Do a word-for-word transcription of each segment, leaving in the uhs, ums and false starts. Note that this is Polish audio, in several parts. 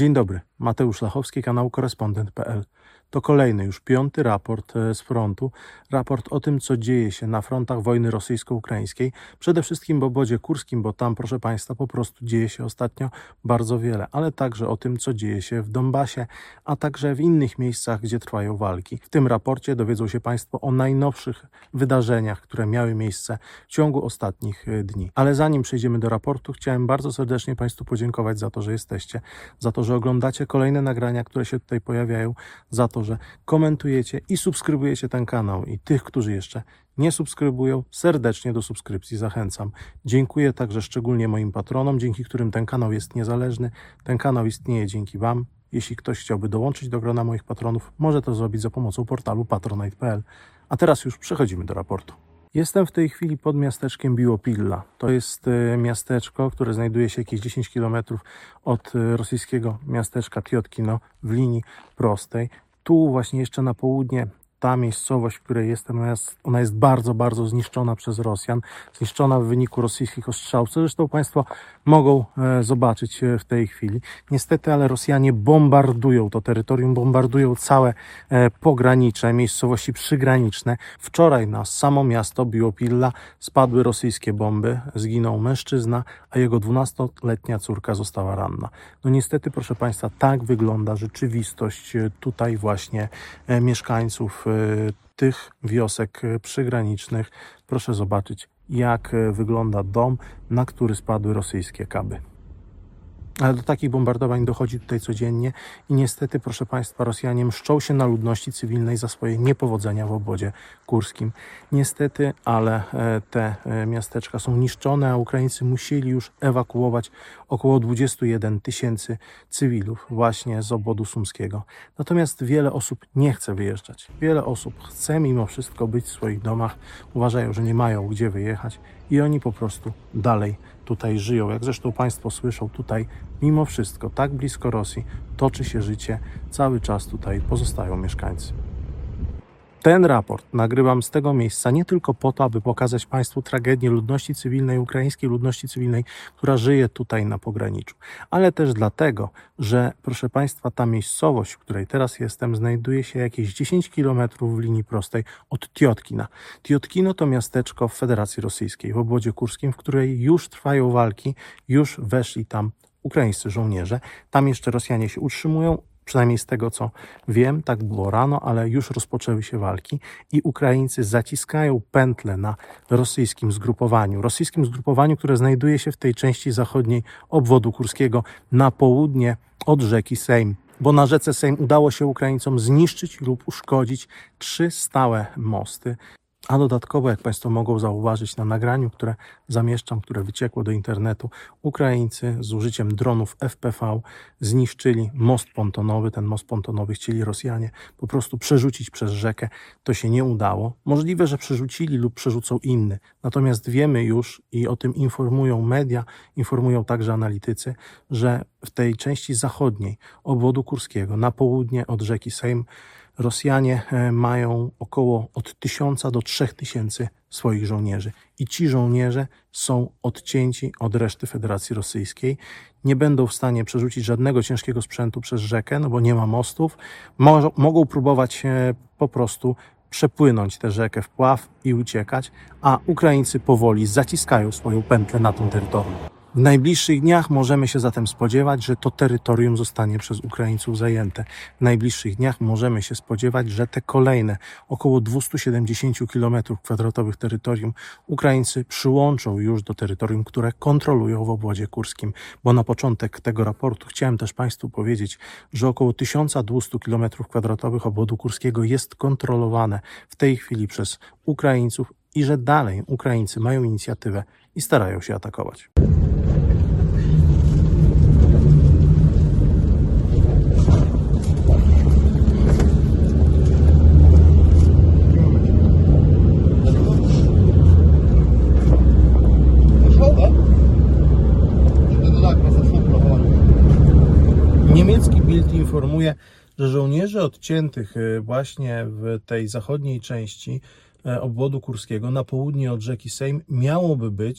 Dzień dobry, Mateusz Lachowski, kanał korespondent kropka p l. To kolejny, już piąty raport z frontu. Raport o tym, co dzieje się na frontach wojny rosyjsko-ukraińskiej. Przede wszystkim w obwodzie kurskim, bo tam, proszę Państwa, po prostu dzieje się ostatnio bardzo wiele. Ale także o tym, co dzieje się w Donbasie, a także w innych miejscach, gdzie trwają walki. W tym raporcie dowiedzą się Państwo o najnowszych wydarzeniach, które miały miejsce w ciągu ostatnich dni. Ale zanim przejdziemy do raportu, chciałem bardzo serdecznie Państwu podziękować za to, że jesteście, za to, że oglądacie kolejne nagrania, które się tutaj pojawiają, za to, że komentujecie i subskrybujecie ten kanał. I tych, którzy jeszcze nie subskrybują, serdecznie do subskrypcji zachęcam. Dziękuję także szczególnie moim patronom, dzięki którym ten kanał jest niezależny. Ten kanał istnieje dzięki Wam. Jeśli ktoś chciałby dołączyć do grona moich patronów, może to zrobić za pomocą portalu patronite kropka p l. A teraz już przechodzimy do raportu. Jestem w tej chwili pod miasteczkiem Biłopilla. To jest miasteczko, które znajduje się jakieś dziesięć kilometrów od rosyjskiego miasteczka Tiotkino w linii prostej. Tu właśnie jeszcze na południe ta miejscowość, w której jestem, ona jest, ona jest bardzo, bardzo zniszczona przez Rosjan. Zniszczona w wyniku rosyjskich ostrzałów, co zresztą Państwo mogą e, zobaczyć w tej chwili. Niestety, ale Rosjanie bombardują to terytorium, bombardują całe e, pogranicze, miejscowości przygraniczne. Wczoraj na samo miasto Biłopilla spadły rosyjskie bomby, zginął mężczyzna, a jego dwunastoletnia córka została ranna. No niestety, proszę Państwa, tak wygląda rzeczywistość tutaj właśnie e, mieszkańców tych wiosek przygranicznych. Proszę zobaczyć, jak wygląda dom, na który spadły rosyjskie kaby. Ale do takich bombardowań dochodzi tutaj codziennie i niestety, proszę Państwa, Rosjanie mszczą się na ludności cywilnej za swoje niepowodzenia w obwodzie kurskim. Niestety, ale te miasteczka są niszczone, a Ukraińcy musieli już ewakuować około dwadzieścia jeden tysięcy cywilów właśnie z obwodu sumskiego. Natomiast wiele osób nie chce wyjeżdżać. Wiele osób chce mimo wszystko być w swoich domach. Uważają, że nie mają gdzie wyjechać i oni po prostu dalej tutaj żyją. Jak zresztą Państwo słyszą, tutaj mimo wszystko, tak blisko Rosji, toczy się życie. Cały czas tutaj pozostają mieszkańcy. Ten raport nagrywam z tego miejsca nie tylko po to, aby pokazać Państwu tragedię ludności cywilnej, ukraińskiej ludności cywilnej, która żyje tutaj na pograniczu, ale też dlatego, że, proszę Państwa, ta miejscowość, w której teraz jestem, znajduje się jakieś dziesięć kilometrów w linii prostej od Tiotkina. Tiotkino to miasteczko w Federacji Rosyjskiej, w obwodzie kurskim, w której już trwają walki, już weszli tam ukraińscy żołnierze. Tam jeszcze Rosjanie się utrzymują. Przynajmniej z tego, co wiem, tak było rano, ale już rozpoczęły się walki i Ukraińcy zaciskają pętle na rosyjskim zgrupowaniu. Rosyjskim zgrupowaniu, które znajduje się w tej części zachodniej obwodu kurskiego na południe od rzeki Sejm. Bo na rzece Sejm udało się Ukraińcom zniszczyć lub uszkodzić trzy stałe mosty. A dodatkowo, jak Państwo mogą zauważyć na nagraniu, które zamieszczam, które wyciekło do internetu, Ukraińcy z użyciem dronów F P V zniszczyli most pontonowy. Ten most pontonowy chcieli Rosjanie po prostu przerzucić przez rzekę. To się nie udało. Możliwe, że przerzucili lub przerzucą inny. Natomiast wiemy już i o tym informują media, informują także analitycy, że w tej części zachodniej obwodu kurskiego, na południe od rzeki Sejm, Rosjanie mają około od tysiąca do trzech tysięcy swoich żołnierzy i ci żołnierze są odcięci od reszty Federacji Rosyjskiej. Nie będą w stanie przerzucić żadnego ciężkiego sprzętu przez rzekę, no bo nie ma mostów. Mo- mogą próbować po prostu przepłynąć tę rzekę w pław i uciekać, a Ukraińcy powoli zaciskają swoją pętlę na tym terytorium. W najbliższych dniach możemy się zatem spodziewać, że to terytorium zostanie przez Ukraińców zajęte. W najbliższych dniach możemy się spodziewać, że te kolejne około dwieście siedemdziesiąt kilometrów kwadratowych terytorium Ukraińcy przyłączą już do terytorium, które kontrolują w obwodzie kurskim. Bo na początek tego raportu chciałem też Państwu powiedzieć, że około tysiąc dwieście kilometrów kwadratowych obwodu kurskiego jest kontrolowane w tej chwili przez Ukraińców i że dalej Ukraińcy mają inicjatywę i starają się atakować. Niemiecki Bild informuje, że żołnierzy odciętych właśnie w tej zachodniej części obwodu kurskiego na południe od rzeki Sejm miałoby być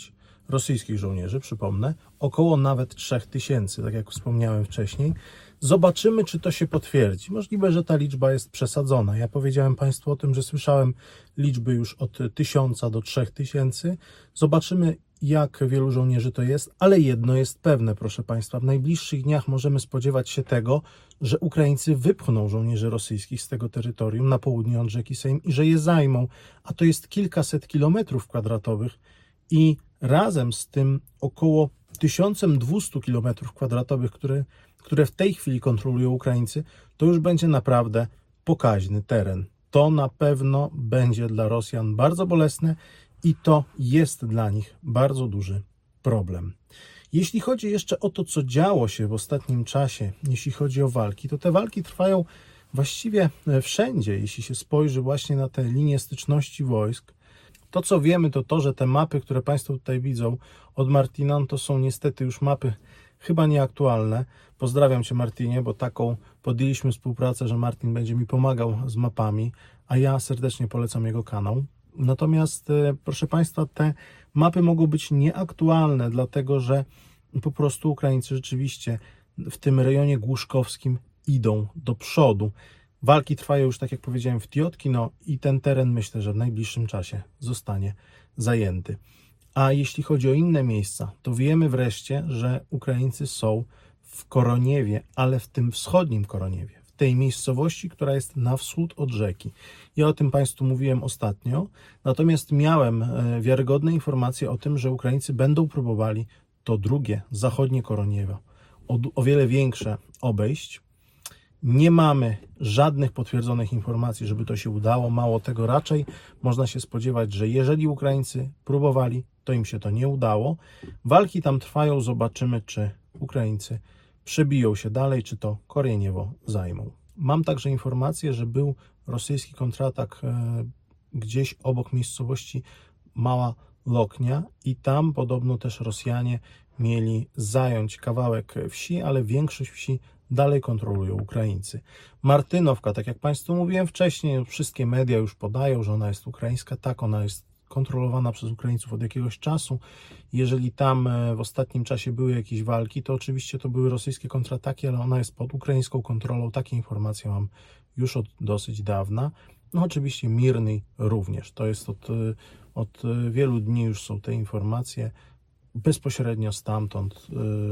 rosyjskich żołnierzy, przypomnę, około nawet trzy tysiące, tak jak wspomniałem wcześniej. Zobaczymy, czy to się potwierdzi. Możliwe, że ta liczba jest przesadzona. Ja powiedziałem Państwu o tym, że słyszałem liczby już od tysiąca do trzech tysięcy. Zobaczymy, jak wielu żołnierzy to jest, ale jedno jest pewne, proszę Państwa. W najbliższych dniach możemy spodziewać się tego, że Ukraińcy wypchną żołnierzy rosyjskich z tego terytorium na południe od rzeki Sejm i że je zajmą, a to jest kilkaset kilometrów kwadratowych i razem z tym około tysiąc dwieście kilometrów kwadratowych, które, które w tej chwili kontrolują Ukraińcy, to już będzie naprawdę pokaźny teren. To na pewno będzie dla Rosjan bardzo bolesne i to jest dla nich bardzo duży problem. Jeśli chodzi jeszcze o to, co działo się w ostatnim czasie, jeśli chodzi o walki, to te walki trwają właściwie wszędzie. Jeśli się spojrzy właśnie na te linie styczności wojsk, to co wiemy, to to, że te mapy, które Państwo tutaj widzą od Martina, to są niestety już mapy chyba nieaktualne. Pozdrawiam Cię, Martinie, bo taką podjęliśmy współpracę, że Martin będzie mi pomagał z mapami, a ja serdecznie polecam jego kanał. Natomiast, proszę Państwa, te mapy mogą być nieaktualne, dlatego że po prostu Ukraińcy rzeczywiście w tym rejonie głuszkowskim idą do przodu. Walki trwają już, tak jak powiedziałem, w Tiotkino i ten teren, myślę, że w najbliższym czasie zostanie zajęty. A jeśli chodzi o inne miejsca, to wiemy wreszcie, że Ukraińcy są w Koroniewie, ale w tym wschodnim Koroniewie, w tej miejscowości, która jest na wschód od rzeki. Ja o tym Państwu mówiłem ostatnio, natomiast miałem wiarygodne informacje o tym, że Ukraińcy będą próbowali to drugie, zachodnie Koroniewo, o, o wiele większe obejść. Nie mamy żadnych potwierdzonych informacji, żeby to się udało. Mało tego, raczej można się spodziewać, że jeżeli Ukraińcy próbowali, to im się to nie udało. Walki tam trwają, zobaczymy, czy Ukraińcy przebiją się dalej, czy to Korieniewo zajmą. Mam także informację, że był rosyjski kontratak e, gdzieś obok miejscowości Mała Loknia i tam podobno też Rosjanie mieli zająć kawałek wsi, ale większość wsi dalej kontrolują Ukraińcy. Martynowka, tak jak Państwu mówiłem wcześniej, wszystkie media już podają, że ona jest ukraińska. Tak, ona jest kontrolowana przez Ukraińców od jakiegoś czasu. Jeżeli tam w ostatnim czasie były jakieś walki, to oczywiście to były rosyjskie kontrataki, ale ona jest pod ukraińską kontrolą. Takie informacje mam już od dosyć dawna. No oczywiście Mirny również. To jest od, od wielu dni już są te informacje bezpośrednio stamtąd,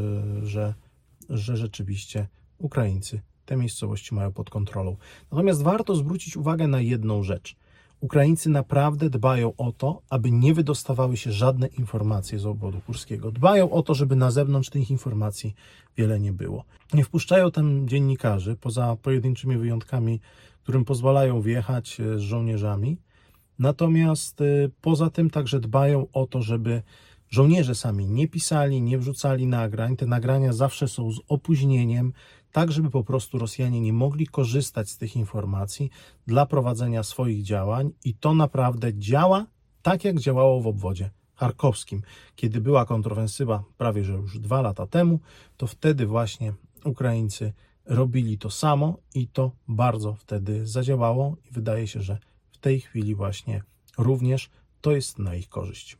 że, że rzeczywiście Ukraińcy te miejscowości mają pod kontrolą. Natomiast warto zwrócić uwagę na jedną rzecz. Ukraińcy naprawdę dbają o to, aby nie wydostawały się żadne informacje z obwodu kurskiego. Dbają o to, żeby na zewnątrz tych informacji wiele nie było. Nie wpuszczają tam dziennikarzy, poza pojedynczymi wyjątkami, którym pozwalają wjechać z żołnierzami. Natomiast poza tym także dbają o to, żeby żołnierze sami nie pisali, nie wrzucali nagrań. Te nagrania zawsze są z opóźnieniem, tak żeby po prostu Rosjanie nie mogli korzystać z tych informacji dla prowadzenia swoich działań i to naprawdę działa tak, jak działało w obwodzie charkowskim. Kiedy była kontrofensywa prawie że już dwa lata temu, to wtedy właśnie Ukraińcy robili to samo i to bardzo wtedy zadziałało i wydaje się, że w tej chwili właśnie również to jest na ich korzyść.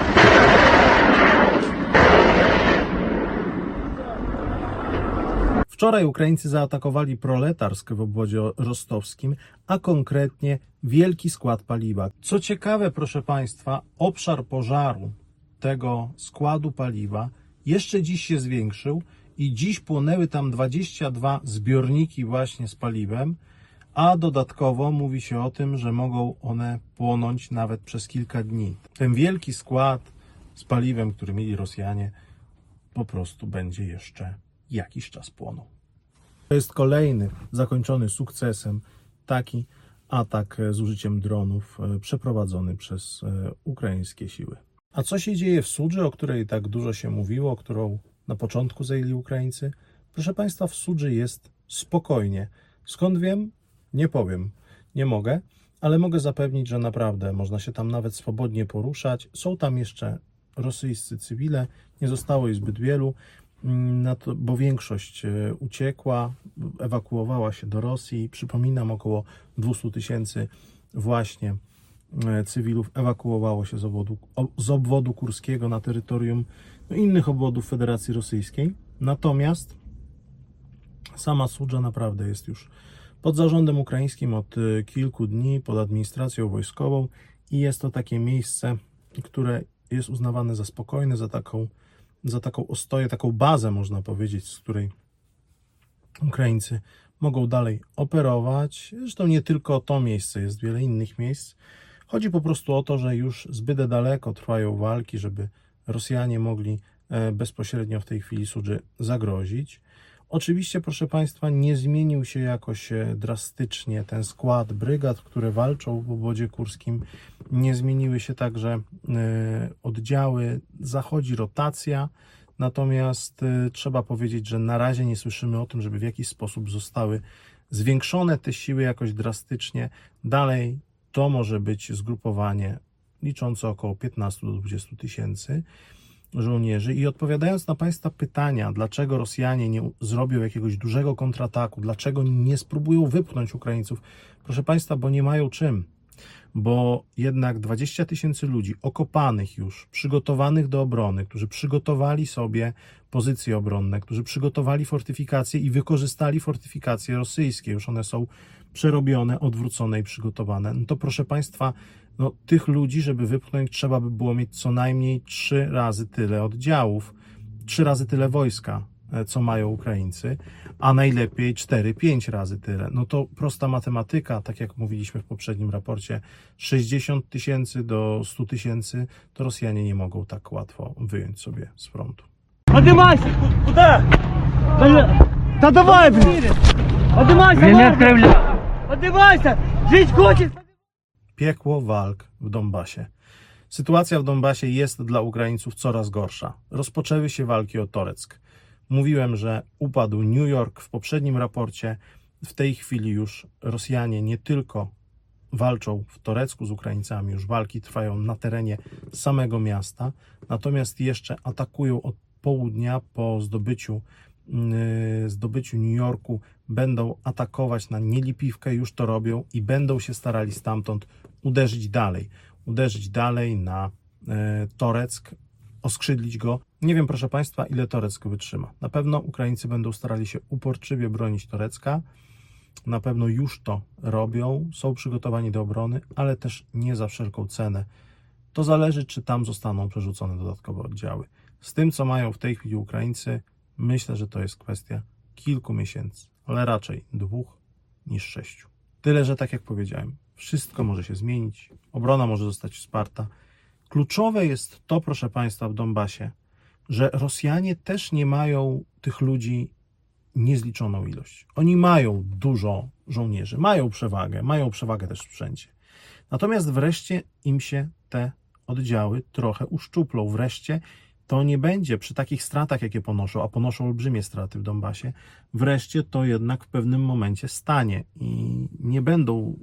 Wczoraj Ukraińcy zaatakowali Proletarsk w obwodzie rostowskim, a konkretnie wielki skład paliwa. Co ciekawe, proszę Państwa, obszar pożaru tego składu paliwa jeszcze dziś się zwiększył i dziś płonęły tam dwadzieścia dwa zbiorniki właśnie z paliwem, a dodatkowo mówi się o tym, że mogą one płonąć nawet przez kilka dni. Ten wielki skład z paliwem, który mieli Rosjanie, po prostu będzie jeszcze jakiś czas płonął. To jest kolejny zakończony sukcesem taki atak z użyciem dronów przeprowadzony przez ukraińskie siły. A co się dzieje w Sudży, o której tak dużo się mówiło, którą na początku zajęli Ukraińcy? Proszę Państwa, w Sudży jest spokojnie. Skąd wiem? Nie powiem. Nie mogę, ale mogę zapewnić, że naprawdę można się tam nawet swobodnie poruszać. Są tam jeszcze rosyjscy cywile, nie zostało ich zbyt wielu, bo większość uciekła, ewakuowała się do Rosji. Przypominam, około dwieście tysięcy właśnie cywilów ewakuowało się z obwodu, z obwodu kurskiego na terytorium innych obwodów Federacji Rosyjskiej. Natomiast sama Sudża naprawdę jest już pod zarządem ukraińskim od kilku dni, pod administracją wojskową i jest to takie miejsce, które jest uznawane za spokojne, za taką, za taką ostoję, taką bazę, można powiedzieć, z której Ukraińcy mogą dalej operować. Zresztą nie tylko to miejsce, jest wiele innych miejsc. Chodzi po prostu o to, że już zbyt daleko trwają walki, żeby Rosjanie mogli bezpośrednio w tej chwili Sudży zagrozić. Oczywiście, proszę Państwa, nie zmienił się jakoś drastycznie ten skład brygad, które walczą w obwodzie kurskim. Nie zmieniły się także oddziały, zachodzi rotacja. Natomiast trzeba powiedzieć, że na razie nie słyszymy o tym, żeby w jakiś sposób zostały zwiększone te siły jakoś drastycznie. Dalej to może być zgrupowanie liczące około piętnastu do dwudziestu tysięcy żołnierzy. I odpowiadając na Państwa pytania, dlaczego Rosjanie nie zrobią jakiegoś dużego kontrataku, dlaczego nie spróbują wypchnąć Ukraińców, proszę Państwa, bo nie mają czym. Bo jednak dwadzieścia tysięcy ludzi okopanych już, przygotowanych do obrony, którzy przygotowali sobie pozycje obronne, którzy przygotowali fortyfikacje i wykorzystali fortyfikacje rosyjskie, już one są przerobione, odwrócone i przygotowane. No to proszę Państwa, no, tych ludzi, żeby wypchnąć, trzeba by było mieć co najmniej trzy razy tyle oddziałów, trzy razy tyle wojska, co mają Ukraińcy, a najlepiej cztery pięć razy tyle. No to prosta matematyka, tak jak mówiliśmy w poprzednim raporcie, sześćdziesiąt tysięcy do stu tysięcy, to Rosjanie nie mogą tak łatwo wyjąć sobie z frontu. Поднимайся! Куда? Да давай, блин! Поднимайся! Я не открываю! Поднимайся! Жить хочешь? Piekło walk w Donbasie. Sytuacja w Donbasie jest dla Ukraińców coraz gorsza. Rozpoczęły się walki o Toreck. Mówiłem, że upadł New York w poprzednim raporcie. W tej chwili już Rosjanie nie tylko walczą w Torecku z Ukraińcami, już walki trwają na terenie samego miasta, natomiast jeszcze atakują od południa po zdobyciu, yy, zdobyciu New Yorku, będą atakować na Nielipiwkę, już to robią i będą się starali stamtąd uderzyć dalej, uderzyć dalej na yy, Toreck, oskrzydlić go. Nie wiem, proszę Państwa, ile Toreck wytrzyma. Na pewno Ukraińcy będą starali się uporczywie bronić Torecka. Na pewno już to robią, są przygotowani do obrony, ale też nie za wszelką cenę. To zależy, czy tam zostaną przerzucone dodatkowe oddziały. Z tym, co mają w tej chwili Ukraińcy, myślę, że to jest kwestia kilku miesięcy, ale raczej dwóch niż sześciu. Tyle, że tak jak powiedziałem, wszystko może się zmienić, obrona może zostać wsparta. Kluczowe jest to, proszę Państwa, w Donbasie, że Rosjanie też nie mają tych ludzi niezliczoną ilość. Oni mają dużo żołnierzy, mają przewagę, mają przewagę też w sprzęcie. Natomiast wreszcie im się te oddziały trochę uszczuplą. Wreszcie to nie będzie przy takich stratach, jakie ponoszą, a ponoszą olbrzymie straty w Donbasie, wreszcie to jednak w pewnym momencie stanie i nie będą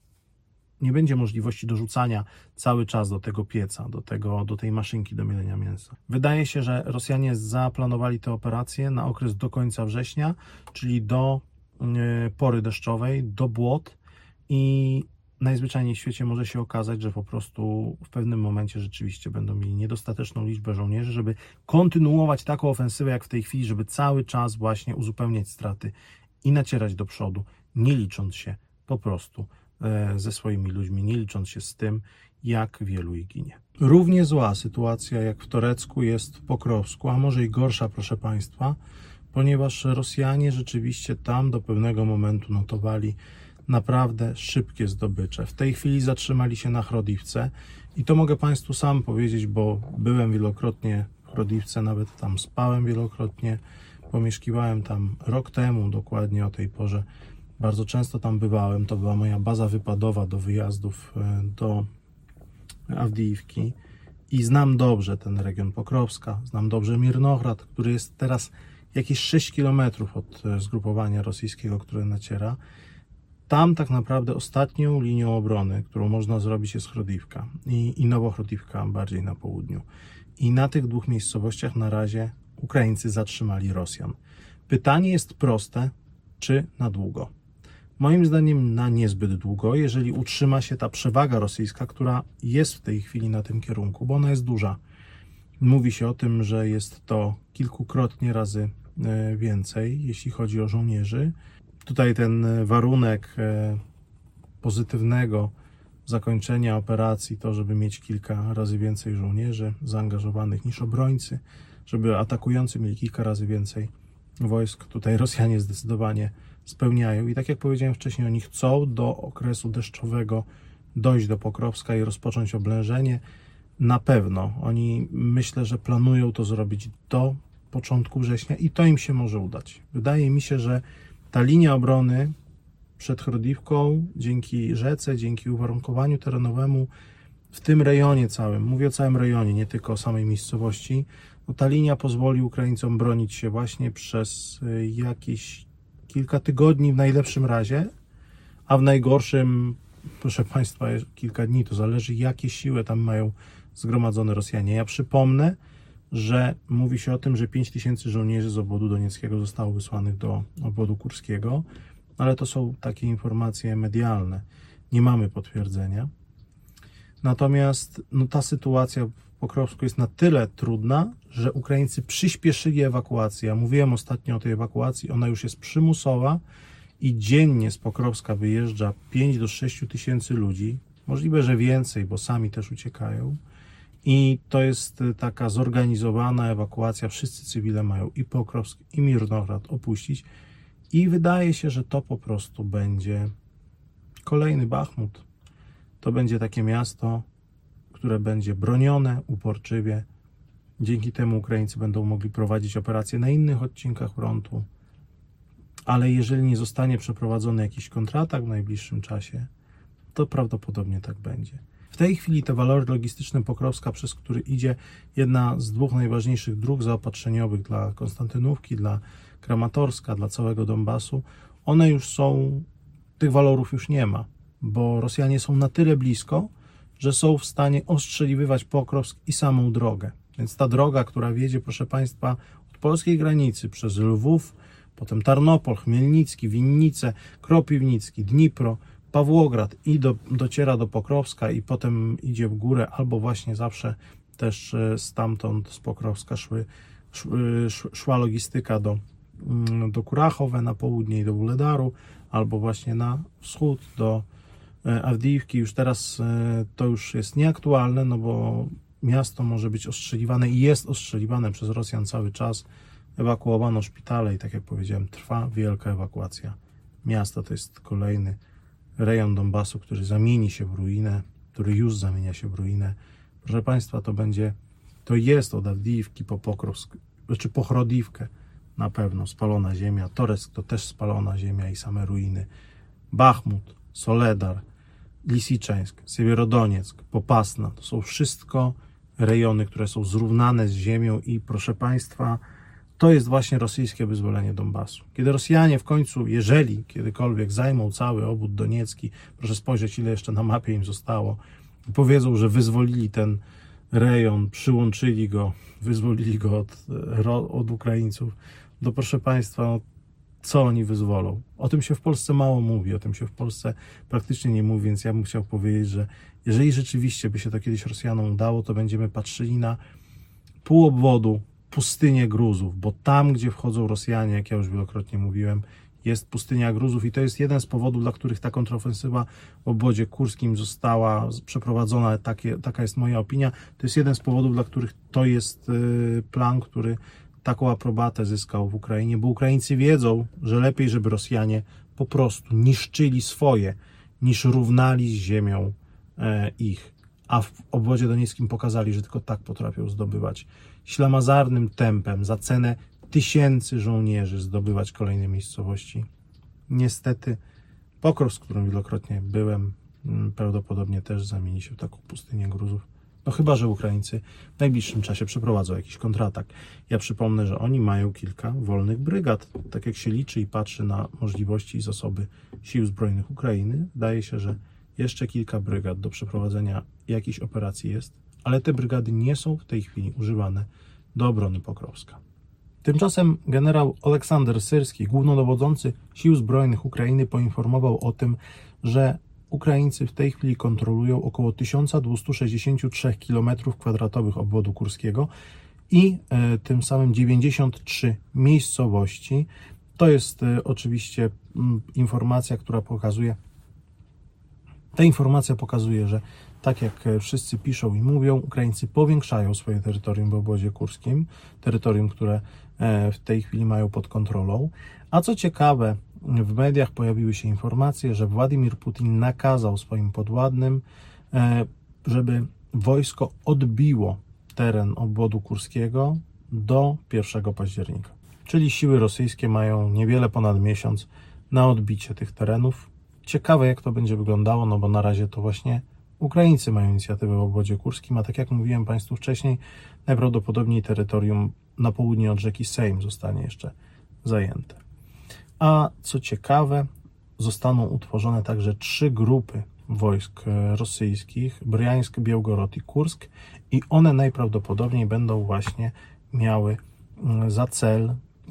nie będzie możliwości dorzucania cały czas do tego pieca, do, tego, do tej maszynki do mielenia mięsa. Wydaje się, że Rosjanie zaplanowali tę operację na okres do końca września, czyli do y, pory deszczowej, do błot i najzwyczajniej w świecie może się okazać, że po prostu w pewnym momencie rzeczywiście będą mieli niedostateczną liczbę żołnierzy, żeby kontynuować taką ofensywę jak w tej chwili, żeby cały czas właśnie uzupełniać straty i nacierać do przodu, nie licząc się po prostu ze swoimi ludźmi, nie licząc się z tym, jak wielu ich ginie. Równie zła sytuacja jak w Torecku jest w Pokrowsku, a może i gorsza, proszę Państwa, ponieważ Rosjanie rzeczywiście tam do pewnego momentu notowali naprawdę szybkie zdobycze. W tej chwili zatrzymali się na Chrodiwce i to mogę Państwu sam powiedzieć, bo byłem wielokrotnie w Chrodiwce, nawet tam spałem wielokrotnie, pomieszkiwałem tam rok temu, dokładnie o tej porze. Bardzo często tam bywałem, to była moja baza wypadowa do wyjazdów do Awdijiwki i znam dobrze ten region Pokrowska, znam dobrze Mirnohrad, który jest teraz jakieś sześć kilometrów od zgrupowania rosyjskiego, które naciera. Tam tak naprawdę ostatnią linią obrony, którą można zrobić, jest Chrodiwka i, i Nowochrodiwka bardziej na południu. I na tych dwóch miejscowościach na razie Ukraińcy zatrzymali Rosjan. Pytanie jest proste, czy na długo? Moim zdaniem na niezbyt długo, jeżeli utrzyma się ta przewaga rosyjska, która jest w tej chwili na tym kierunku, bo ona jest duża. Mówi się o tym, że jest to kilkukrotnie razy więcej, jeśli chodzi o żołnierzy. Tutaj ten warunek pozytywnego zakończenia operacji, to żeby mieć kilka razy więcej żołnierzy zaangażowanych niż obrońcy, żeby atakujący mieli kilka razy więcej wojsk. Tutaj Rosjanie zdecydowanie spełniają i tak jak powiedziałem wcześniej, oni chcą do okresu deszczowego dojść do Pokrowska i rozpocząć oblężenie. Na pewno. Oni myślę, że planują to zrobić do początku września i to im się może udać. Wydaje mi się, że ta linia obrony przed Chrodivką, dzięki rzece, dzięki uwarunkowaniu terenowemu w tym rejonie całym, mówię o całym rejonie, nie tylko o samej miejscowości, no ta linia pozwoli Ukraińcom bronić się właśnie przez jakieś kilka tygodni w najlepszym razie, a w najgorszym, proszę Państwa, kilka dni, to zależy jakie siły tam mają zgromadzone Rosjanie. Ja przypomnę, że mówi się o tym, że pięć tysięcy żołnierzy z obwodu donieckiego zostało wysłanych do obwodu kurskiego, ale to są takie informacje medialne. Nie mamy potwierdzenia. Natomiast no, ta sytuacja w Pokrowsku jest na tyle trudna, że Ukraińcy przyspieszyli ewakuację. Ja mówiłem ostatnio o tej ewakuacji, ona już jest przymusowa i dziennie z Pokrowska wyjeżdża pięć do sześciu tysięcy ludzi. Możliwe, że więcej, bo sami też uciekają. I to jest taka zorganizowana ewakuacja. Wszyscy cywile mają i Pokrowsk, i Mirnograd opuścić. I wydaje się, że to po prostu będzie kolejny Bachmut. To będzie takie miasto, które będzie bronione uporczywie. Dzięki temu Ukraińcy będą mogli prowadzić operacje na innych odcinkach frontu. Ale jeżeli nie zostanie przeprowadzony jakiś kontratak w najbliższym czasie, to prawdopodobnie tak będzie. W tej chwili te walory logistyczne Pokrowska, przez który idzie jedna z dwóch najważniejszych dróg zaopatrzeniowych dla Konstantynówki, dla Kramatorska, dla całego Donbasu, one już są, tych walorów już nie ma, bo Rosjanie są na tyle blisko, że są w stanie ostrzeliwywać Pokrowsk i samą drogę. Więc ta droga, która wiedzie, proszę Państwa, od polskiej granicy przez Lwów, potem Tarnopol, Chmielnicki, Winnice, Kropiwnicki, Dnipro, Pawłograd i do, dociera do Pokrowska i potem idzie w górę, albo właśnie zawsze też stamtąd z Pokrowska szły, szły, szła logistyka do, do Kurachowe na południe i do Wuledaru, albo właśnie na wschód do Awdijiwki. Już teraz to już jest nieaktualne, no bo miasto może być ostrzeliwane i jest ostrzeliwane przez Rosjan cały czas. Ewakuowano szpitale i tak jak powiedziałem, trwa wielka ewakuacja miasta. To jest kolejny rejon Donbasu, który zamieni się w ruinę, który już zamienia się w ruinę. Proszę Państwa, to będzie, to jest od Awdijiwki po Pokrowsk, czy po Chrodivkę na pewno spalona ziemia. Toresk to też spalona ziemia i same ruiny. Bachmut, Soledar, Lisiczeńsk, Siewierodonieck, Popasna, to są wszystko rejony, które są zrównane z ziemią i proszę Państwa, to jest właśnie rosyjskie wyzwolenie Donbasu. Kiedy Rosjanie w końcu, jeżeli kiedykolwiek zajmą cały obwód doniecki, proszę spojrzeć, ile jeszcze na mapie im zostało, i powiedzą, że wyzwolili ten rejon, przyłączyli go, wyzwolili go od, od Ukraińców, to proszę Państwa, no, co oni wyzwolą? O tym się w Polsce mało mówi, o tym się w Polsce praktycznie nie mówi, więc ja bym chciał powiedzieć, że jeżeli rzeczywiście by się to kiedyś Rosjanom udało, to będziemy patrzyli na pół obwodu pustynię Gruzów, bo tam, gdzie wchodzą Rosjanie, jak ja już wielokrotnie mówiłem, jest pustynia Gruzów i to jest jeden z powodów, dla których ta kontrofensywa w obwodzie kurskim została przeprowadzona, takie, taka jest moja opinia. To jest jeden z powodów, dla których to jest plan, który taką aprobatę zyskał w Ukrainie, bo Ukraińcy wiedzą, że lepiej, żeby Rosjanie po prostu niszczyli swoje, niż równali z ziemią ich. A w obwodzie donieckim pokazali, że tylko tak potrafią zdobywać ślamazarnym tempem, za cenę tysięcy żołnierzy zdobywać kolejne miejscowości. Niestety Pokrowsk, w którym wielokrotnie byłem, prawdopodobnie też zamieni się w taką pustynię Gruzów. No chyba, że Ukraińcy w najbliższym czasie przeprowadzą jakiś kontratak. Ja przypomnę, że oni mają kilka wolnych brygad. Tak jak się liczy i patrzy na możliwości i zasoby sił zbrojnych Ukrainy, wydaje się, że jeszcze kilka brygad do przeprowadzenia jakiejś operacji jest, ale te brygady nie są w tej chwili używane do obrony Pokrowska. Tymczasem generał Aleksander Syrski, głównodowodzący Sił Zbrojnych Ukrainy, poinformował o tym, że Ukraińcy w tej chwili kontrolują około tysiąc dwieście sześćdziesiąt trzy kilometrów kwadratowych obwodu kurskiego i e, tym samym dziewięćdziesiąt trzy miejscowości. To jest e, oczywiście m, informacja, która pokazuje, ta informacja pokazuje, że tak jak wszyscy piszą i mówią, Ukraińcy powiększają swoje terytorium w obwodzie kurskim, terytorium, które e, w tej chwili mają pod kontrolą. A co ciekawe, w mediach pojawiły się informacje, że Władimir Putin nakazał swoim podwładnym, żeby wojsko odbiło teren obwodu kurskiego do pierwszego października. Czyli siły rosyjskie mają niewiele ponad miesiąc na odbicie tych terenów. Ciekawe, jak to będzie wyglądało, no bo na razie to właśnie Ukraińcy mają inicjatywę w obwodzie kurskim, a tak jak mówiłem Państwu wcześniej, najprawdopodobniej terytorium na południe od rzeki Sejm zostanie jeszcze zajęte. A co ciekawe, zostaną utworzone także trzy grupy wojsk rosyjskich, Briańsk, Białgorod i Kursk, i one najprawdopodobniej będą właśnie miały za cel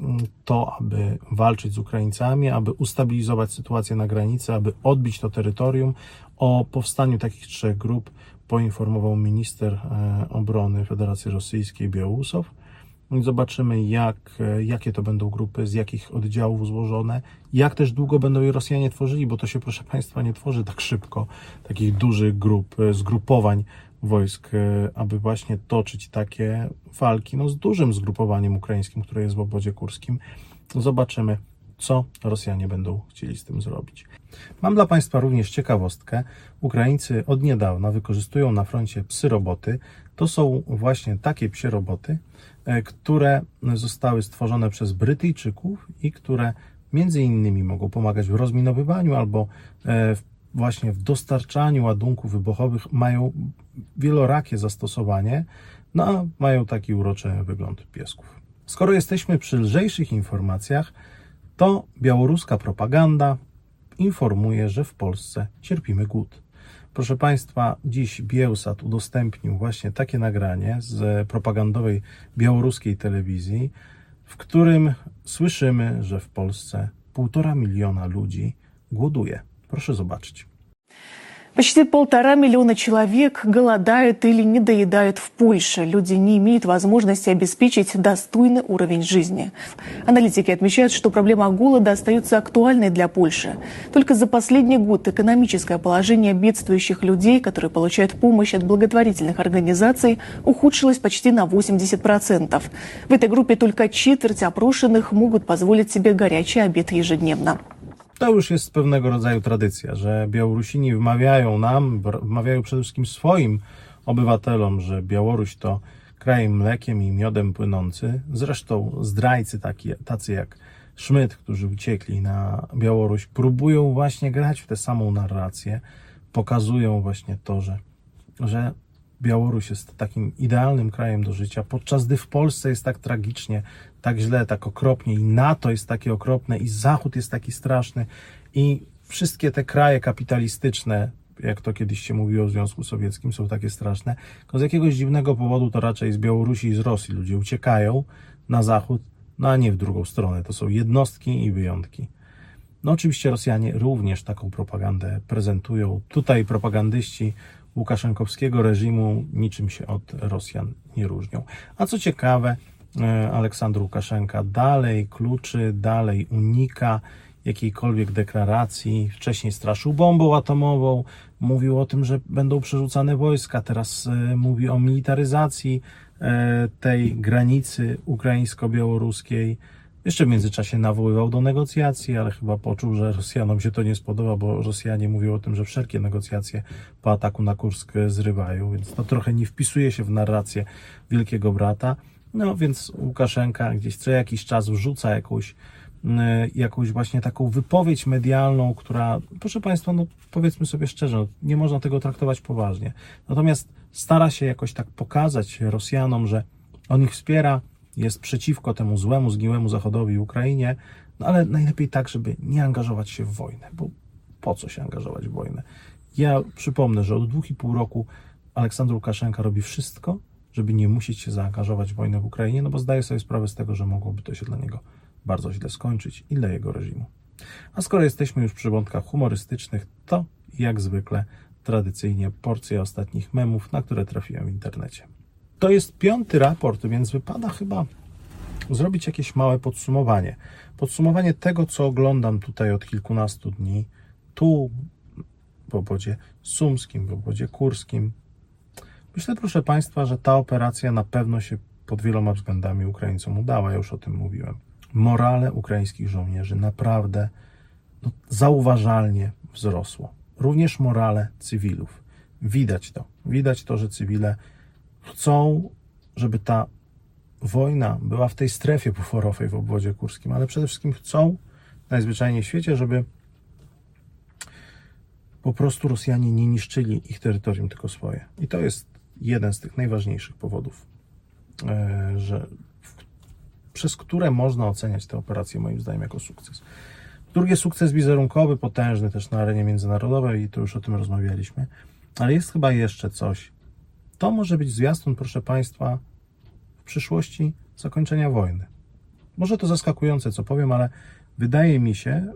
to, aby walczyć z Ukraińcami, aby ustabilizować sytuację na granicy, aby odbić to terytorium. O powstaniu takich trzech grup poinformował minister obrony Federacji Rosyjskiej Białusow. Zobaczymy, jak, jakie to będą grupy, z jakich oddziałów złożone, jak też długo będą je Rosjanie tworzyli, bo to się, proszę Państwa, nie tworzy tak szybko, takich dużych grup, zgrupowań wojsk, aby właśnie toczyć takie walki no, z dużym zgrupowaniem ukraińskim, które jest w obwodzie kurskim. Zobaczymy, co Rosjanie będą chcieli z tym zrobić. Mam dla Państwa również ciekawostkę. Ukraińcy od niedawna wykorzystują na froncie psy roboty. To są właśnie takie psie roboty, które zostały stworzone przez Brytyjczyków i które między innymi mogą pomagać w rozminowywaniu albo właśnie w dostarczaniu ładunków wybuchowych. Mają wielorakie zastosowanie, no a mają taki uroczy wygląd piesków. Skoro jesteśmy przy lżejszych informacjach, to białoruska propaganda informuje, że w Polsce cierpimy głód. Proszę Państwa, dziś Bielsat udostępnił właśnie takie nagranie z propagandowej białoruskiej telewizji, w którym słyszymy, że w Polsce półtora miliona ludzi głoduje. Proszę zobaczyć. Почти полтора миллиона человек голодают или недоедают в Польше. Люди не имеют возможности обеспечить достойный уровень жизни. Аналитики отмечают, что проблема голода остается актуальной для Польши. Только за последний год экономическое положение бедствующих людей, которые получают помощь от благотворительных организаций, ухудшилось почти на восемьдесят процентов. В этой группе только четверть опрошенных могут позволить себе горячий обед ежедневно. To już jest pewnego rodzaju tradycja, że Białorusini wmawiają nam, wmawiają przede wszystkim swoim obywatelom, że Białoruś to kraj mlekiem i miodem płynący. Zresztą zdrajcy taki, tacy jak Szmyt, którzy uciekli na Białoruś, próbują właśnie grać w tę samą narrację. Pokazują właśnie to, że, że Białoruś jest takim idealnym krajem do życia, podczas gdy w Polsce jest tak tragicznie, tak źle, tak okropnie i NATO jest takie okropne i Zachód jest taki straszny i wszystkie te kraje kapitalistyczne, jak to kiedyś się mówiło w Związku Sowieckim, są takie straszne. Tylko z jakiegoś dziwnego powodu to raczej z Białorusi i z Rosji ludzie uciekają na Zachód, no a nie w drugą stronę. To są jednostki i wyjątki. No oczywiście Rosjanie również taką propagandę prezentują. Tutaj propagandyści łukaszenkowskiego reżimu niczym się od Rosjan nie różnią. A co ciekawe, Aleksandr Łukaszenka dalej kluczy, dalej unika jakiejkolwiek deklaracji. Wcześniej straszył bombą atomową, mówił o tym, że będą przerzucane wojska, teraz mówi o militaryzacji tej granicy ukraińsko-białoruskiej. Jeszcze w międzyczasie nawoływał do negocjacji, ale chyba poczuł, że Rosjanom się to nie spodoba, bo Rosjanie mówią o tym, że wszelkie negocjacje po ataku na Kursk zrywają, więc to trochę nie wpisuje się w narrację Wielkiego Brata. No więc Łukaszenka gdzieś co jakiś czas wrzuca jakąś, jakąś właśnie taką wypowiedź medialną, która, proszę Państwa, no powiedzmy sobie szczerze, nie można tego traktować poważnie. Natomiast stara się jakoś tak pokazać Rosjanom, że on ich wspiera, jest przeciwko temu złemu, zgniłemu Zachodowi i Ukrainie, no ale najlepiej tak, żeby nie angażować się w wojnę, bo po co się angażować w wojnę? Ja przypomnę, że od dwóch i pół roku Aleksandr Łukaszenka robi wszystko, żeby nie musieć się zaangażować w wojnę w Ukrainie, no bo zdaje sobie sprawę z tego, że mogłoby to się dla niego bardzo źle skończyć i dla jego reżimu. A skoro jesteśmy już przy wątkach humorystycznych, to jak zwykle tradycyjnie porcja ostatnich memów, na które trafiłem w internecie. To jest piąty raport, więc wypada chyba zrobić jakieś małe podsumowanie. Podsumowanie tego, co oglądam tutaj od kilkunastu dni, tu w obwodzie sumskim, w obwodzie kurskim. Myślę, proszę Państwa, że ta operacja na pewno się pod wieloma względami Ukraińcom udała, ja już o tym mówiłem. Morale ukraińskich żołnierzy naprawdę no, zauważalnie wzrosło. Również morale cywilów. Widać to. Widać to, że cywile chcą, żeby ta wojna była w tej strefie buforowej w obwodzie kurskim, ale przede wszystkim chcą najzwyczajniej w świecie, żeby po prostu Rosjanie nie niszczyli ich terytorium, tylko swoje. I to jest jeden z tych najważniejszych powodów, że, przez które można oceniać tę operację moim zdaniem jako sukces. Drugi sukces wizerunkowy, potężny też na arenie międzynarodowej i to już o tym rozmawialiśmy, ale jest chyba jeszcze coś. To może być zwiastun, proszę Państwa, w przyszłości zakończenia wojny. Może to zaskakujące, co powiem, ale wydaje mi się,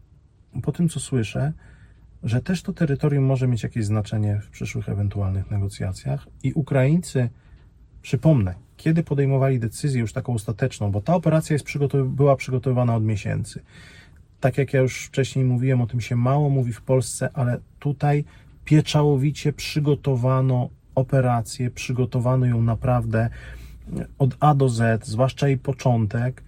po tym co słyszę, że też to terytorium może mieć jakieś znaczenie w przyszłych ewentualnych negocjacjach i Ukraińcy, przypomnę, kiedy podejmowali decyzję już taką ostateczną, bo ta operacja jest przygotow- była przygotowywana od miesięcy. Tak jak ja już wcześniej mówiłem, o tym się mało mówi w Polsce, ale tutaj pieczołowicie przygotowano operację, przygotowano ją naprawdę od A do Z, zwłaszcza jej początek.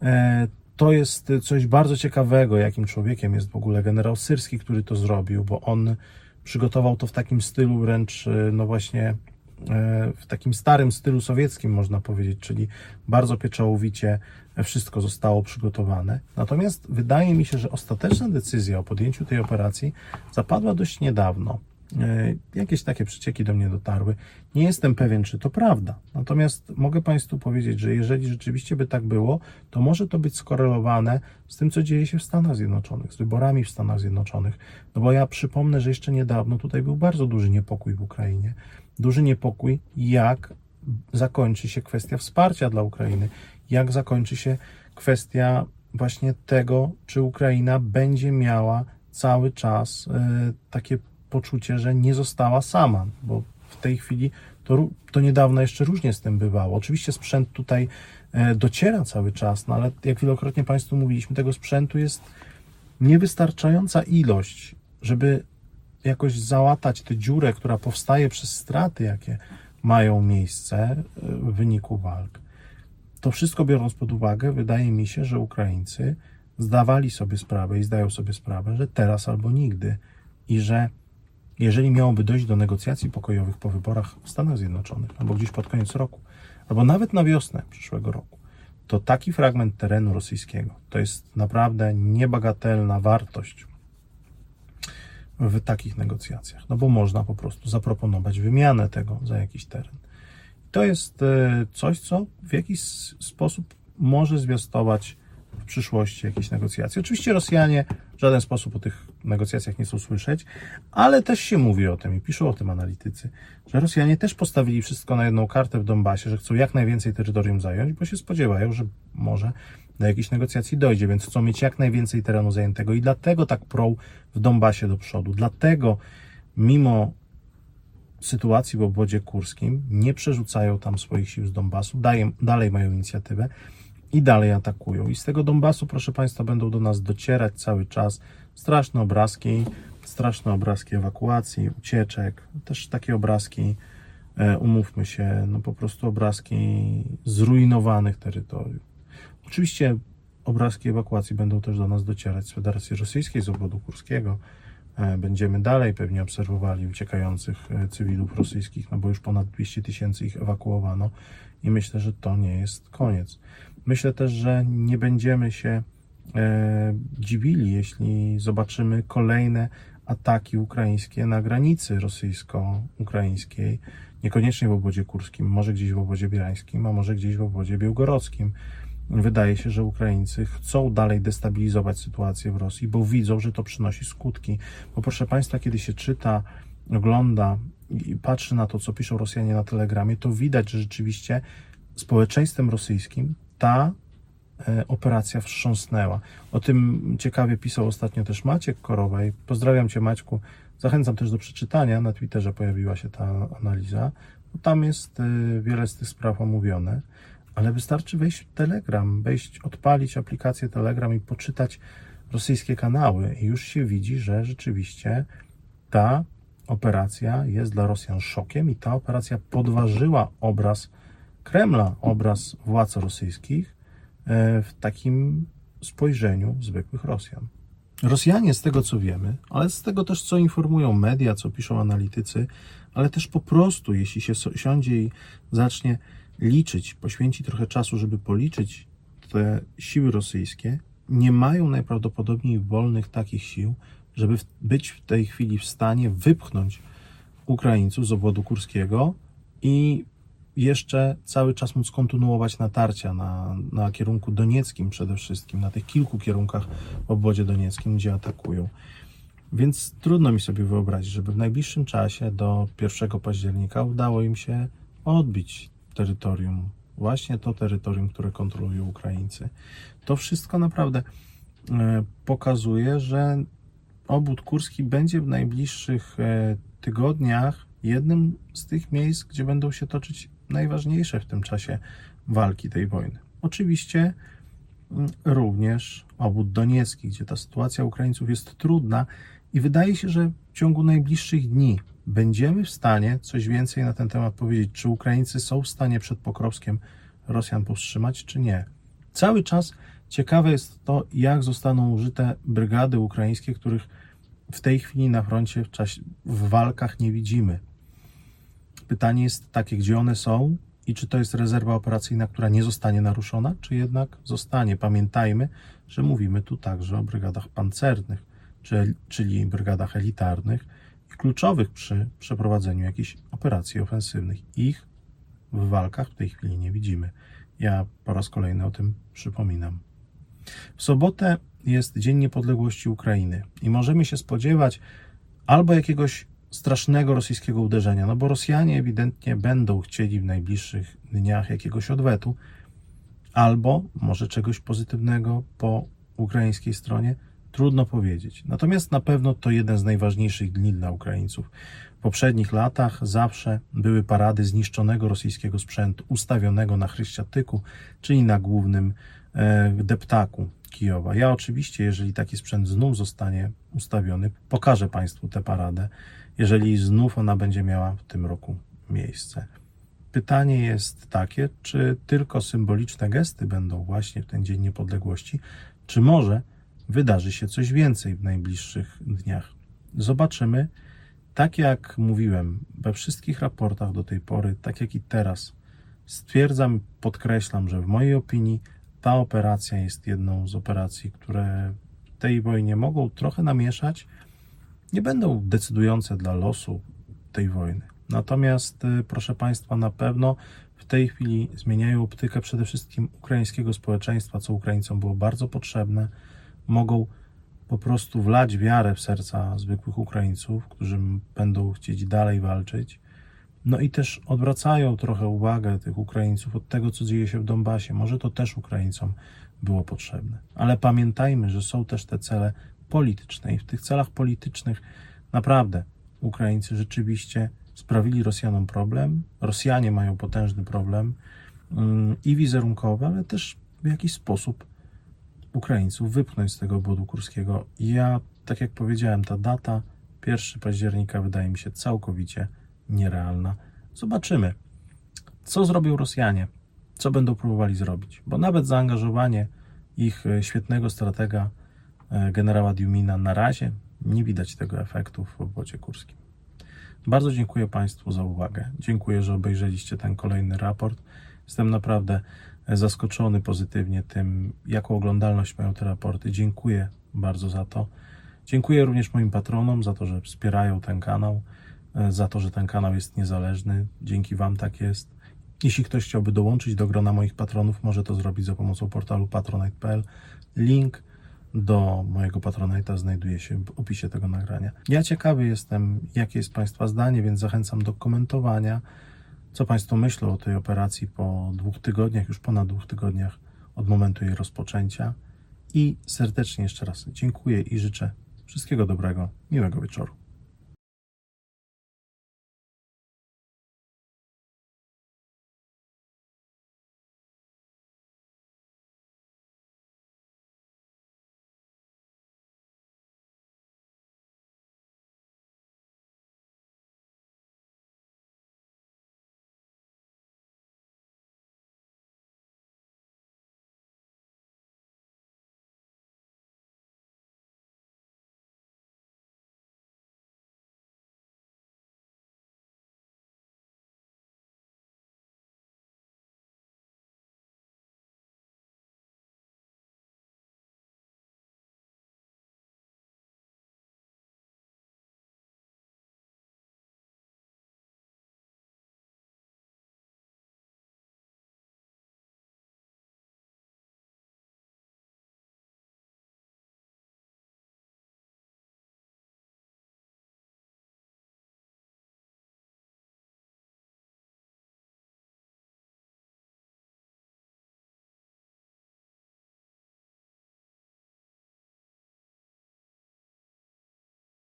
To jest coś bardzo ciekawego, jakim człowiekiem jest w ogóle generał Syrski, który to zrobił, bo on przygotował to w takim stylu wręcz, no właśnie, w takim starym stylu sowieckim, można powiedzieć, czyli bardzo pieczołowicie wszystko zostało przygotowane. Natomiast wydaje mi się, że ostateczna decyzja o podjęciu tej operacji zapadła dość niedawno. Jakieś takie przecieki do mnie dotarły. Nie jestem pewien, czy to prawda. Natomiast mogę Państwu powiedzieć, że jeżeli rzeczywiście by tak było, to może to być skorelowane z tym, co dzieje się w Stanach Zjednoczonych, z wyborami w Stanach Zjednoczonych. No bo ja przypomnę, że jeszcze niedawno tutaj był bardzo duży niepokój w Ukrainie. Duży niepokój, jak zakończy się kwestia wsparcia dla Ukrainy, jak zakończy się kwestia właśnie tego, czy Ukraina będzie miała cały czas y, takie poczucie, że nie została sama, bo w tej chwili to, to niedawno jeszcze różnie z tym bywało. Oczywiście sprzęt tutaj dociera cały czas, no ale jak wielokrotnie Państwu mówiliśmy, tego sprzętu jest niewystarczająca ilość, żeby jakoś załatać tę dziurę, która powstaje przez straty, jakie mają miejsce w wyniku walk. To wszystko biorąc pod uwagę, wydaje mi się, że Ukraińcy zdawali sobie sprawę i zdają sobie sprawę, że teraz albo nigdy i że jeżeli miałoby dojść do negocjacji pokojowych po wyborach w Stanach Zjednoczonych, albo gdzieś pod koniec roku, albo nawet na wiosnę przyszłego roku, to taki fragment terenu rosyjskiego to jest naprawdę niebagatelna wartość w takich negocjacjach, no bo można po prostu zaproponować wymianę tego za jakiś teren. To jest coś, co w jakiś sposób może zwiastować w przyszłości jakieś negocjacje. Oczywiście Rosjanie w żaden sposób o tych negocjacjach nie chcą słyszeć, ale też się mówi o tym i piszą o tym analitycy, że Rosjanie też postawili wszystko na jedną kartę w Donbasie, że chcą jak najwięcej terytorium zająć, bo się spodziewają, że może do jakichś negocjacji dojdzie, więc chcą mieć jak najwięcej terenu zajętego i dlatego tak prą w Donbasie do przodu. Dlatego mimo sytuacji w obwodzie kurskim nie przerzucają tam swoich sił z Donbasu, daje, dalej mają inicjatywę i dalej atakują. I z tego Donbasu, proszę Państwa, będą do nas docierać cały czas straszne obrazki, straszne obrazki ewakuacji, ucieczek, też takie obrazki, e, umówmy się, no po prostu obrazki zrujnowanych terytoriów. Oczywiście obrazki ewakuacji będą też do nas docierać z Federacji Rosyjskiej, z obwodu kurskiego. E, będziemy dalej pewnie obserwowali uciekających e, cywilów rosyjskich, no bo już ponad dwieście tysięcy ich ewakuowano i myślę, że to nie jest koniec. Myślę też, że nie będziemy się e, dziwili, jeśli zobaczymy kolejne ataki ukraińskie na granicy rosyjsko-ukraińskiej, niekoniecznie w obwodzie kurskim, może gdzieś w obwodzie bielańskim, a może gdzieś w obwodzie białgorodzkim. Wydaje się, że Ukraińcy chcą dalej destabilizować sytuację w Rosji, bo widzą, że to przynosi skutki. Bo proszę Państwa, kiedy się czyta, ogląda i patrzy na to, co piszą Rosjanie na Telegramie, to widać, że rzeczywiście społeczeństwem rosyjskim ta e, operacja wstrząsnęła. O tym ciekawie pisał ostatnio też Maciek Korowaj. Pozdrawiam Cię, Maćku. Zachęcam też do przeczytania. Na Twitterze pojawiła się ta analiza. Tam jest e, wiele z tych spraw omówione, ale wystarczy wejść w Telegram, wejść, odpalić aplikację Telegram i poczytać rosyjskie kanały i już się widzi, że rzeczywiście ta operacja jest dla Rosjan szokiem i ta operacja podważyła obraz Kremla, obraz władz rosyjskich w takim spojrzeniu zwykłych Rosjan. Rosjanie, z tego co wiemy, ale z tego też co informują media, co piszą analitycy, ale też po prostu, jeśli się siądzie i zacznie liczyć, poświęci trochę czasu, żeby policzyć te siły rosyjskie, nie mają najprawdopodobniej wolnych takich sił, żeby być w tej chwili w stanie wypchnąć Ukraińców z obwodu kurskiego i jeszcze cały czas móc kontynuować natarcia na, na kierunku donieckim przede wszystkim, na tych kilku kierunkach w obwodzie donieckim, gdzie atakują. Więc trudno mi sobie wyobrazić, żeby w najbliższym czasie do pierwszego października udało im się odbić terytorium, właśnie to terytorium, które kontrolują Ukraińcy. To wszystko naprawdę pokazuje, że obwód kurski będzie w najbliższych tygodniach jednym z tych miejsc, gdzie będą się toczyć najważniejsze w tym czasie walki tej wojny. Oczywiście również obwód doniecki, gdzie ta sytuacja Ukraińców jest trudna i wydaje się, że w ciągu najbliższych dni będziemy w stanie coś więcej na ten temat powiedzieć, czy Ukraińcy są w stanie przed Pokrovskiem Rosjan powstrzymać, czy nie. Cały czas ciekawe jest to, jak zostaną użyte brygady ukraińskie, których w tej chwili na froncie w, czasie, w walkach nie widzimy. Pytanie jest takie, gdzie one są i czy to jest rezerwa operacyjna, która nie zostanie naruszona, czy jednak zostanie. Pamiętajmy, że mówimy tu także o brygadach pancernych, czyli brygadach elitarnych i kluczowych przy przeprowadzeniu jakichś operacji ofensywnych. Ich w walkach w tej chwili nie widzimy. Ja po raz kolejny o tym przypominam. W sobotę jest Dzień Niepodległości Ukrainy i możemy się spodziewać albo jakiegoś strasznego rosyjskiego uderzenia, no bo Rosjanie ewidentnie będą chcieli w najbliższych dniach jakiegoś odwetu, albo może czegoś pozytywnego po ukraińskiej stronie, trudno powiedzieć. Natomiast na pewno to jeden z najważniejszych dni dla Ukraińców. W poprzednich latach zawsze były parady zniszczonego rosyjskiego sprzętu ustawionego na Chryściatyku, czyli na głównym e, deptaku Kijowa. Ja oczywiście, jeżeli taki sprzęt znów zostanie ustawiony, pokażę Państwu tę paradę, jeżeli znów ona będzie miała w tym roku miejsce. Pytanie jest takie, czy tylko symboliczne gesty będą właśnie w ten Dzień Niepodległości, czy może wydarzy się coś więcej w najbliższych dniach. Zobaczymy. Tak jak mówiłem we wszystkich raportach do tej pory, tak jak i teraz, stwierdzam, podkreślam, że w mojej opinii ta operacja jest jedną z operacji, które w tej wojnie mogą trochę namieszać, nie będą decydujące dla losu tej wojny. Natomiast, proszę Państwa, na pewno w tej chwili zmieniają optykę przede wszystkim ukraińskiego społeczeństwa, co Ukraińcom było bardzo potrzebne. Mogą po prostu wlać wiarę w serca zwykłych Ukraińców, którzy będą chcieć dalej walczyć. No i też odwracają trochę uwagę tych Ukraińców od tego, co dzieje się w Donbasie. Może to też Ukraińcom było potrzebne. Ale pamiętajmy, że są też te cele polityczne i w tych celach politycznych naprawdę Ukraińcy rzeczywiście sprawili Rosjanom problem. Rosjanie mają potężny problem i wizerunkowy, ale też w jakiś sposób Ukraińców wypchnąć z tego obwodu kurskiego. Ja, tak jak powiedziałem, ta data pierwszego października wydaje mi się całkowicie nierealna. Zobaczymy, co zrobią Rosjanie, co będą próbowali zrobić, bo nawet zaangażowanie ich świetnego stratega generała Diumina na razie nie widać tego efektu w obwodzie kurskim. Bardzo dziękuję Państwu za uwagę. Dziękuję, że obejrzeliście ten kolejny raport. Jestem naprawdę zaskoczony pozytywnie tym, jaką oglądalność mają te raporty. Dziękuję bardzo za to. Dziękuję również moim patronom za to, że wspierają ten kanał, za to, że ten kanał jest niezależny. Dzięki Wam tak jest. Jeśli ktoś chciałby dołączyć do grona moich patronów, może to zrobić za pomocą portalu patronite kropka p l. Link do mojego Patronite'a znajduje się w opisie tego nagrania. Ja ciekawy jestem, jakie jest Państwa zdanie, więc zachęcam do komentowania, co Państwo myślą o tej operacji po dwóch tygodniach, już ponad dwóch tygodniach od momentu jej rozpoczęcia. I serdecznie jeszcze raz dziękuję i życzę wszystkiego dobrego, miłego wieczoru.